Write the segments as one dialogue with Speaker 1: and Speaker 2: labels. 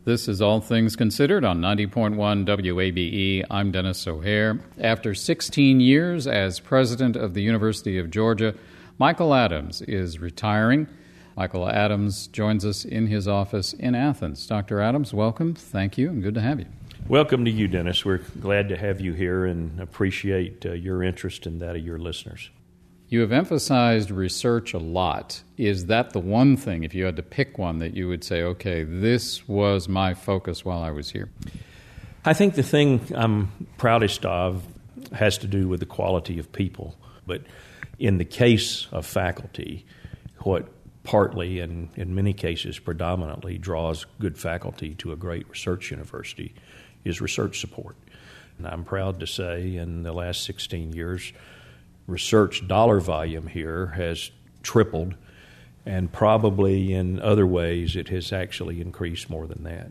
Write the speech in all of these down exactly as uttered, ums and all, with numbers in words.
Speaker 1: This is All Things Considered on ninety point one W A B E. I'm Dennis O'Hare. After sixteen years as president of the University of Georgia, Michael Adams is retiring. Michael Adams joins us in his office in Athens. Doctor Adams, welcome. Thank you, and good to have you.
Speaker 2: Welcome to you, Dennis. We're glad to have you here and appreciate uh, your interest and that of your listeners.
Speaker 1: You have emphasized research a lot. Is that the one thing, if you had to pick one, that you would say, okay, this was my focus while I was here?
Speaker 2: I think the thing I'm proudest of has to do with the quality of people. But in the case of faculty, what partly and in many cases predominantly draws good faculty to a great research university is research support. And I'm proud to say in the last sixteen years, research dollar volume here has tripled, and probably in other ways it has actually increased more than that.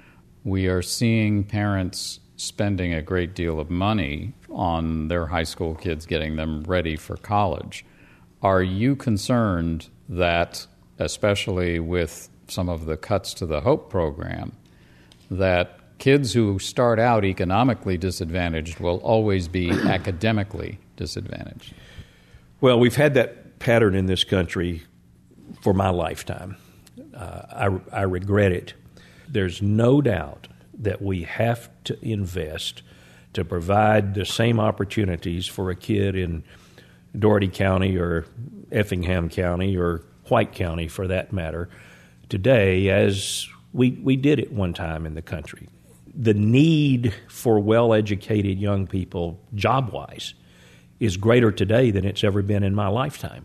Speaker 1: We are seeing parents spending a great deal of money on their high school kids, getting them ready for college. Are you concerned that, especially with some of the cuts to the HOPE program, that kids who start out economically disadvantaged will always be academically disadvantaged?
Speaker 2: Well, we've had that pattern in this country for my lifetime. Uh, I, I regret it. There's no doubt that we have to invest to provide the same opportunities for a kid in Dougherty County or Effingham County or White County, for that matter, today as we, we did at one time in the country. The need for well-educated young people, job-wise, is greater today than it's ever been in my lifetime.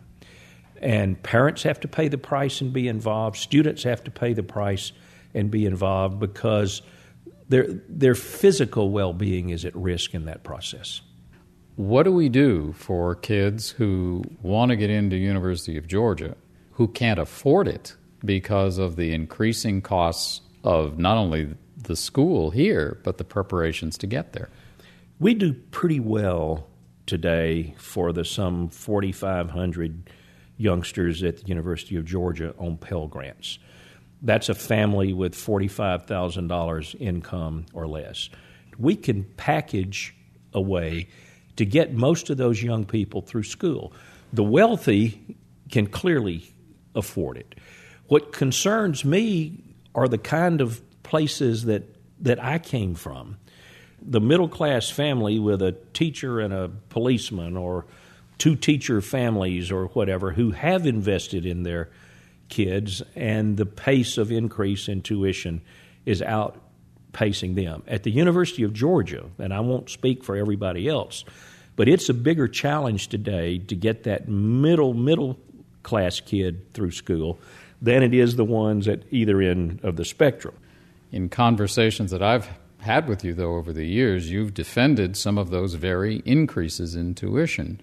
Speaker 2: And parents have to pay the price and be involved. Students have to pay the price and be involved because their their physical well-being is at risk in that process.
Speaker 1: What do we do for kids who want to get into University of Georgia who can't afford it because of the increasing costs of not only the school here, but the preparations to get there?
Speaker 2: We do pretty well today for the some forty-five hundred youngsters at the University of Georgia on Pell Grants. That's a family with forty-five thousand dollars income or less. We can package a way to get most of those young people through school. The wealthy can clearly afford it. What concerns me are the kind of places that, that I came from. The middle-class family with a teacher and a policeman, or two teacher families or whatever, who have invested in their kids, and the pace of increase in tuition is outpacing them. At the University of Georgia, and I won't speak for everybody else, but it's a bigger challenge today to get that middle, middle-class kid through school than it is the ones at either end of the spectrum.
Speaker 1: In conversations that I've had with you, though, over the years, you've defended some of those very increases in tuition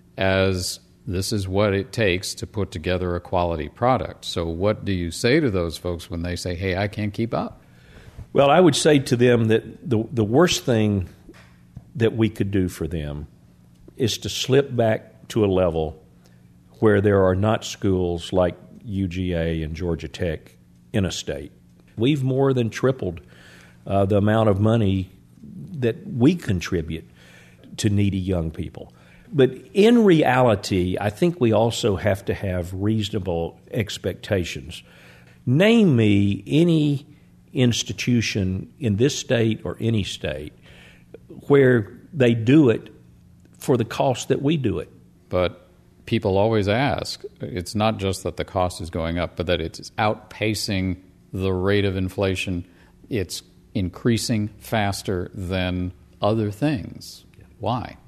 Speaker 1: as this is what it takes to put together a quality product. So what do you say to those folks when they say, hey, I can't keep up?
Speaker 2: Well, I would say to them that the, the worst thing that we could do for them is to slip back to a level where there are not schools like U G A and Georgia Tech in a state. We've more than tripled uh, the amount of money that we contribute to needy young people. But in reality, I think we also have to have reasonable expectations. Name me any institution in this state or any state where they do it for the cost that we do it.
Speaker 1: But people always ask, it's not just that the cost is going up, but that it's outpacing the rate of inflation. It's increasing faster than other things. Why?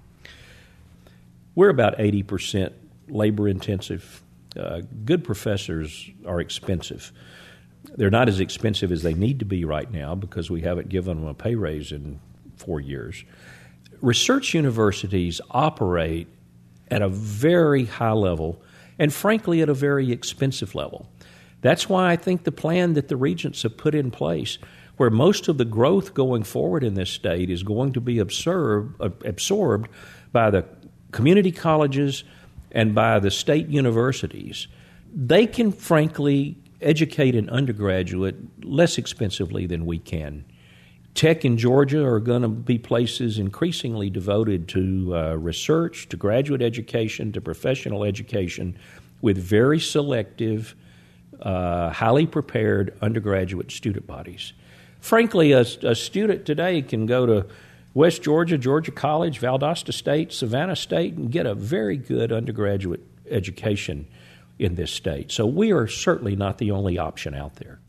Speaker 2: We're about eighty percent labor intensive. Uh, good professors are expensive. They're not as expensive as they need to be right now because we haven't given them a pay raise in four years. Research universities operate at a very high level and, frankly, at a very expensive level. That's why I think the plan that the regents have put in place, where most of the growth going forward in this state is going to be absorbed, absorbed by the community colleges and by the state universities, they can frankly educate an undergraduate less expensively than we can. Tech in Georgia are going to be places increasingly devoted to uh, research, to graduate education, to professional education, with very selective, uh, highly prepared undergraduate student bodies. Frankly, a, a student today can go to West Georgia, Georgia College, Valdosta State, Savannah State, and get a very good undergraduate education in this state. So we are certainly not the only option out there.